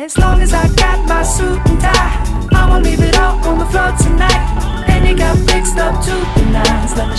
As long as I got my suit and tie, I'ma leave it all on the floor tonight. And you got fixed up to the nines. Let me